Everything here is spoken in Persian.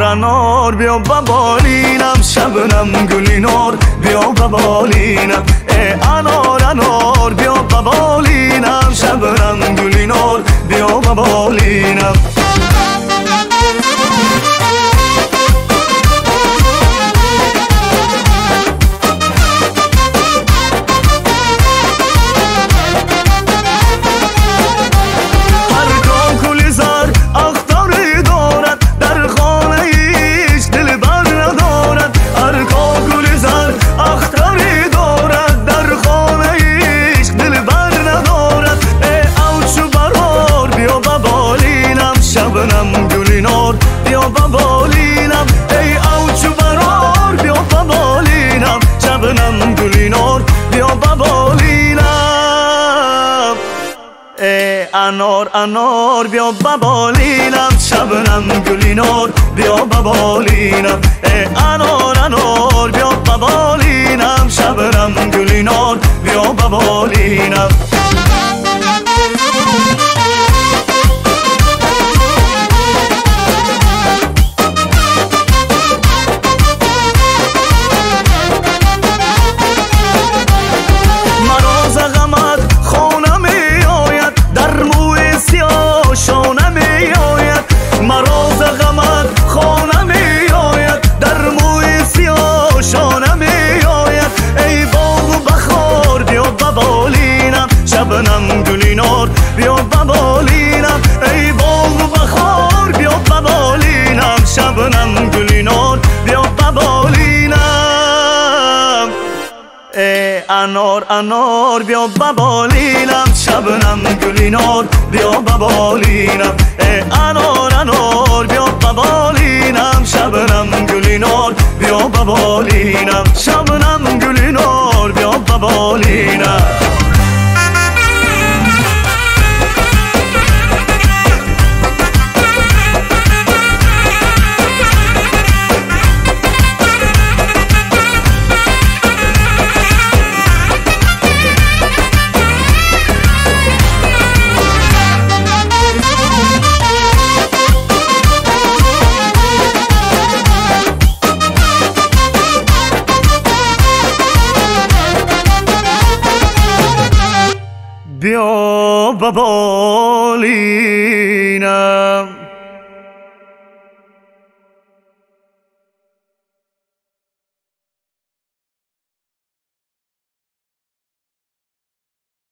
انار بیا ببالینم، شبنم گلی نار بیا ببالینم. انار انار بیا ببالینم، شبنم گلی نار بیا ببالینم. شبنم گلی نار بیا ببالینم، ای اوچو برار بیا ببالینم، شبنم گلی نار بیا ببالینم. ای انار انار بیا ببالینم، شبنم گلی نار بیا ببالینم. ای انار انار بیا ببالینم، شبنم گلی نار بیا ببالینم. شبنم گلی نار بیا ببالینم، ای باغ و بخار بیا ببالینم، شبنم گلی نار بیا ببالینم. ای انار انار بیا ببالینم، شبنم گلی نار بیا ببالینم. ای انار انار بیا ببالینم، شبنم گلی نار بیا ببالینم، شبنم گلی نار بیا ببالینم. بیا ببالینم.